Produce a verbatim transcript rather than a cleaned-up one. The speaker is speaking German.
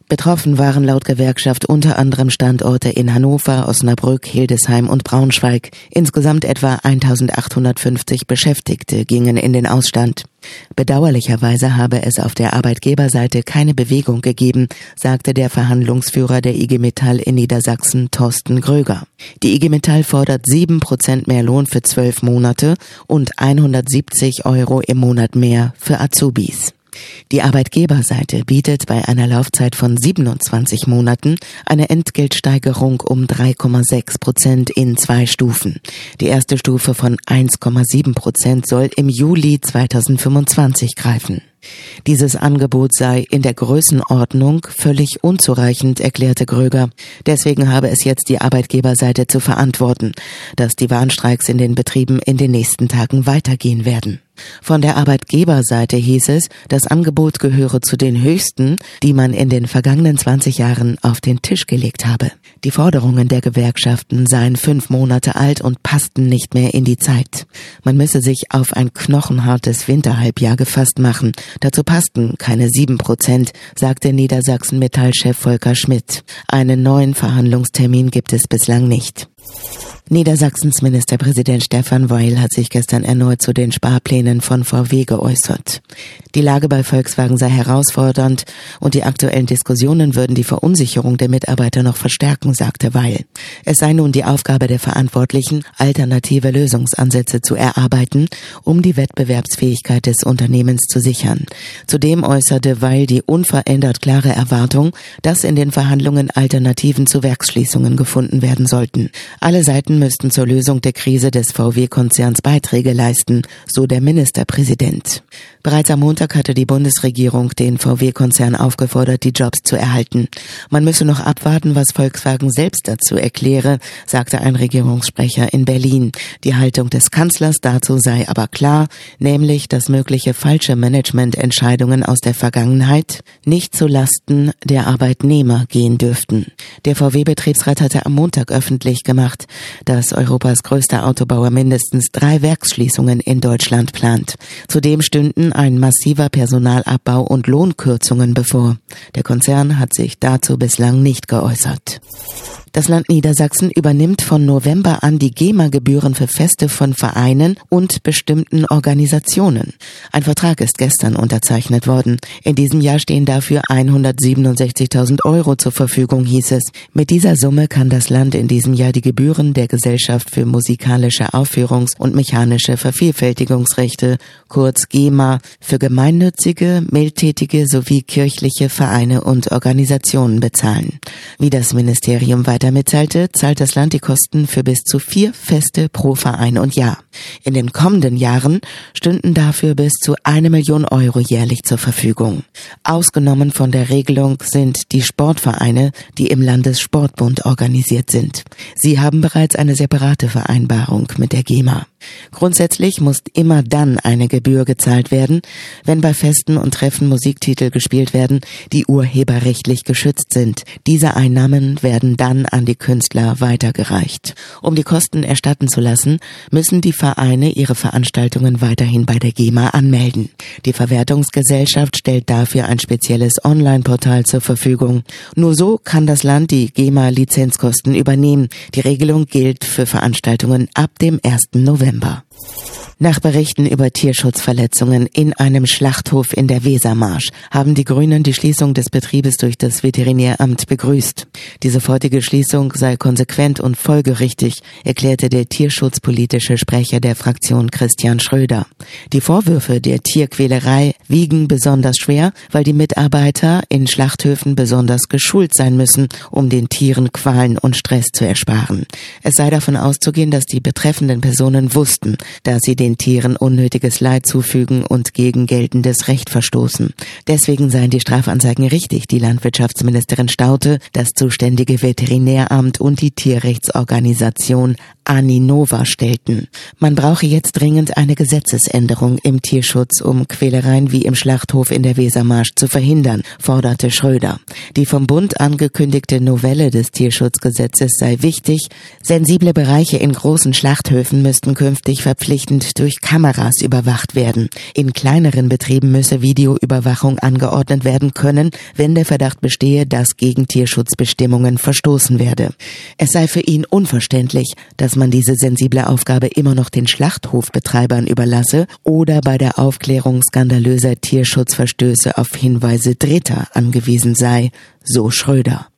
Betroffen waren laut Gewerkschaft unter anderem Standorte in Hannover, Osnabrück, Hildesheim und Braunschweig. Insgesamt etwa eintausendachthundertfünfzig Beschäftigte gingen in den Ausstand. Bedauerlicherweise habe es auf der Arbeitgeberseite keine Bewegung gegeben, sagte der Verhandlungsführer der I G Metall in Niedersachsen, Thorsten Gröger. Die I G Metall fordert sieben Prozent mehr Lohn für zwölf Monate und hundertsiebzig Euro im Monat mehr für Azubis. Die Arbeitgeberseite bietet bei einer Laufzeit von siebenundzwanzig Monaten eine Entgeltsteigerung um drei Komma sechs Prozent in zwei Stufen. Die erste Stufe von eins Komma sieben Prozent soll im Juli zweitausendfünfundzwanzig greifen. Dieses Angebot sei in der Größenordnung völlig unzureichend, erklärte Gröger. Deswegen habe es jetzt die Arbeitgeberseite zu verantworten, dass die Warnstreiks in den Betrieben in den nächsten Tagen weitergehen werden. Von der Arbeitgeberseite hieß es, das Angebot gehöre zu den höchsten, die man in den vergangenen zwanzig Jahren auf den Tisch gelegt habe. Die Forderungen der Gewerkschaften seien fünf Monate alt und passten nicht mehr in die Zeit. Man müsse sich auf ein knochenhartes Winterhalbjahr gefasst machen. Dazu passten keine sieben Prozent, sagte Niedersachsen-Metall-Chef Volker Schmidt. Einen neuen Verhandlungstermin gibt es bislang nicht. Niedersachsens Ministerpräsident Stefan Weil hat sich gestern erneut zu den Sparplänen von V W geäußert. Die Lage bei Volkswagen sei herausfordernd und die aktuellen Diskussionen würden die Verunsicherung der Mitarbeiter noch verstärken, sagte Weil. Es sei nun die Aufgabe der Verantwortlichen, alternative Lösungsansätze zu erarbeiten, um die Wettbewerbsfähigkeit des Unternehmens zu sichern. Zudem äußerte Weil die unverändert klare Erwartung, dass in den Verhandlungen Alternativen zu Werksschließungen gefunden werden sollten. Alle Seiten müssten zur Lösung der Krise des V W-Konzerns Beiträge leisten, so der Ministerpräsident. Bereits am Montag hatte die Bundesregierung den V W-Konzern aufgefordert, die Jobs zu erhalten. Man müsse noch abwarten, was Volkswagen selbst dazu erkläre, sagte ein Regierungssprecher in Berlin. Die Haltung des Kanzlers dazu sei aber klar, nämlich, dass mögliche falsche Managemententscheidungen aus der Vergangenheit nicht zu Lasten der Arbeitnehmer gehen dürften. Der V W-Betriebsrat hatte am Montag öffentlich gemacht, dass Europas größter Autobauer mindestens drei Werksschließungen in Deutschland plant. Zudem stünden ein massiver Personalabbau und Lohnkürzungen bevor. Der Konzern hat sich dazu bislang nicht geäußert. Das Land Niedersachsen übernimmt von November an die GEMA-Gebühren für Feste von Vereinen und bestimmten Organisationen. Ein Vertrag ist gestern unterzeichnet worden. In diesem Jahr stehen dafür hundertsiebenundsechzigtausend Euro zur Verfügung, hieß es. Mit dieser Summe kann das Land in diesem Jahr die Gebühren der Gesellschaft für musikalische Aufführungs- und mechanische Vervielfältigungsrechte, kurz GEMA, für gemeinnützige, mildtätige sowie kirchliche Vereine und Organisationen bezahlen. Wie das Ministerium weiter mitteilte, zahlt das Land die Kosten für bis zu vier Feste pro Verein und Jahr. In den kommenden Jahren stünden dafür bis zu eine Million Euro jährlich zur Verfügung. Ausgenommen von der Regelung sind die Sportvereine, die im Landessportbund organisiert sind. Sie haben bereits eine separate Vereinbarung mit der GEMA. Grundsätzlich muss immer dann eine Gebühr gezahlt werden, wenn bei Festen und Treffen Musiktitel gespielt werden, die urheberrechtlich geschützt sind. Diese Einnahmen werden dann an die Künstler weitergereicht. Um die Kosten erstatten zu lassen, müssen die Vereine ihre Veranstaltungen weiterhin bei der GEMA anmelden. Die Verwertungsgesellschaft stellt dafür ein spezielles Online-Portal zur Verfügung. Nur so kann das Land die GEMA-Lizenzkosten übernehmen. Die Regelung gilt für Veranstaltungen ab dem ersten November. Nach Berichten über Tierschutzverletzungen in einem Schlachthof in der Wesermarsch haben die Grünen die Schließung des Betriebes durch das Veterinäramt begrüßt. Die sofortige Schließung sei konsequent und folgerichtig, erklärte der tierschutzpolitische Sprecher der Fraktion Christian Schröder. Die Vorwürfe der Tierquälerei wiegen besonders schwer, weil die Mitarbeiter in Schlachthöfen besonders geschult sein müssen, um den Tieren Qualen und Stress zu ersparen. Es sei davon auszugehen, dass die betreffenden Personen wussten, dass sie den Tieren unnötiges Leid zufügen und gegen geltendes Recht verstoßen. Deswegen seien die Strafanzeigen richtig, die Landwirtschaftsministerin Staudte, das zuständige Veterinäramt und die Tierrechtsorganisation Aninova stellten. Man brauche jetzt dringend eine Gesetzesänderung im Tierschutz, um Quälereien wie im Schlachthof in der Wesermarsch zu verhindern, forderte Schröder. Die vom Bund angekündigte Novelle des Tierschutzgesetzes sei wichtig. Sensible Bereiche in großen Schlachthöfen müssten künftig verpflichtet verpflichtend durch Kameras überwacht werden. In kleineren Betrieben müsse Videoüberwachung angeordnet werden können, wenn der Verdacht bestehe, dass gegen Tierschutzbestimmungen verstoßen werde. Es sei für ihn unverständlich, dass man diese sensible Aufgabe immer noch den Schlachthofbetreibern überlasse oder bei der Aufklärung skandalöser Tierschutzverstöße auf Hinweise Dritter angewiesen sei, so Schröder.